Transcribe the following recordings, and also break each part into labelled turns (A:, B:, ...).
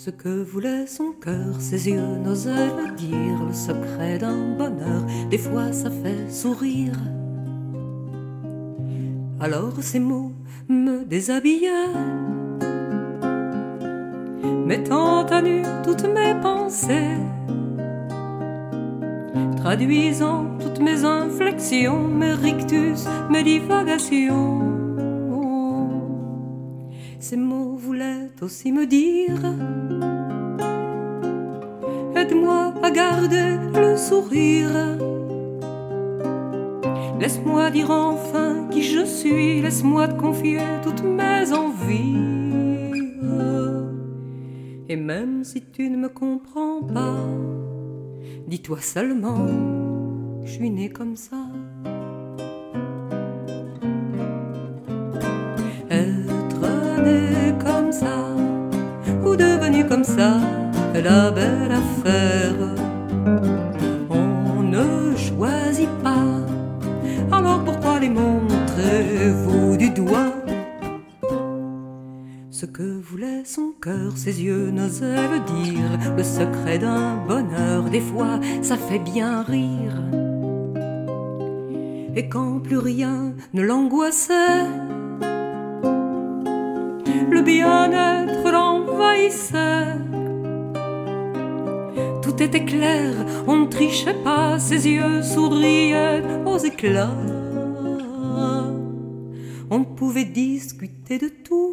A: Ce que voulait son cœur, ses yeux n'osaient le dire, le secret d'un bonheur, des fois ça fait sourire. Alors ces mots me déshabillaient, mettant à nu toutes mes pensées, traduisant toutes mes inflexions, mes rictus, mes divagations. Ces mots voulaient aussi me dire: aide-moi à garder le sourire. Laisse-moi dire enfin qui je suis, laisse-moi te confier toutes mes envies. Et même si tu ne me comprends pas, dis-toi seulement que je suis née comme ça. Être née comme ça, ou devenu comme ça, est la belle affaire. On ne choisit pas, alors pourquoi les montrez-vous du doigt? Ce que voulait son cœur, ses yeux n'osaient le dire, le secret d'un bonheur, des fois ça fait bien rire. Et quand plus rien ne l'angoissait, le bien-être l'envahissait. Tout était clair, on ne trichait pas, ses yeux souriaient aux éclats. On pouvait discuter de tout,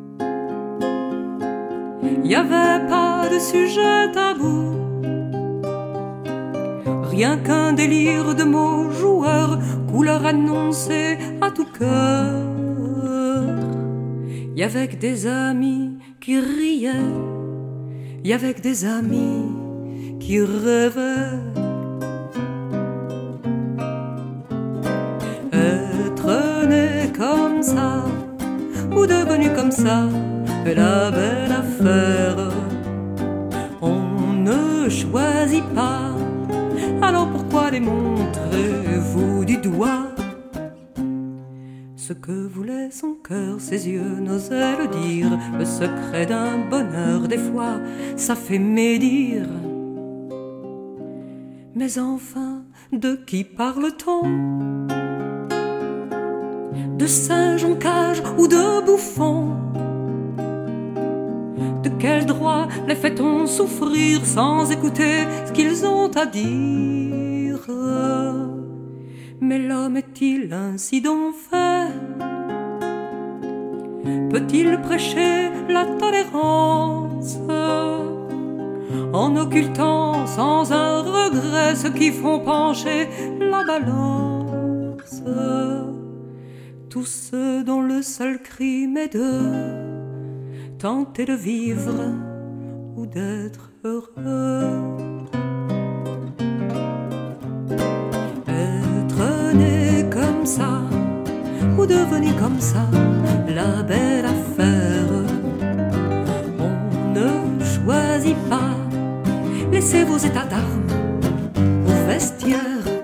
A: il n'y avait pas de sujet tabou, rien qu'un délire de mots joueurs, couleur annoncée à tout cœur. Il y avait que des amis qui riaient, il y avait que des amis qui rêvaient. Être né comme ça, ou devenu comme ça, est la belle affaire. On ne choisit pas, alors pourquoi les montrez-vous du doigt? Ce que voulait son cœur, ses yeux n'osaient le dire, le secret d'un bonheur, des fois ça fait médire. Mais enfin, de qui parle-t-on? De singe en cage ou de bouffon? De quel droit les fait-on souffrir sans écouter ce qu'ils ont à dire? Mais l'homme est-il ainsi donc fait? Peut-il prêcher la tolérance en occultant sans un regret ceux qui font pencher la balance? Tous ceux dont le seul crime est de tenter de vivre ou d'être heureux. Être né comme ça, ou devenu comme ça, la belle affaire. On ne choisit pas, laissez vos états d'armes au vestiaire.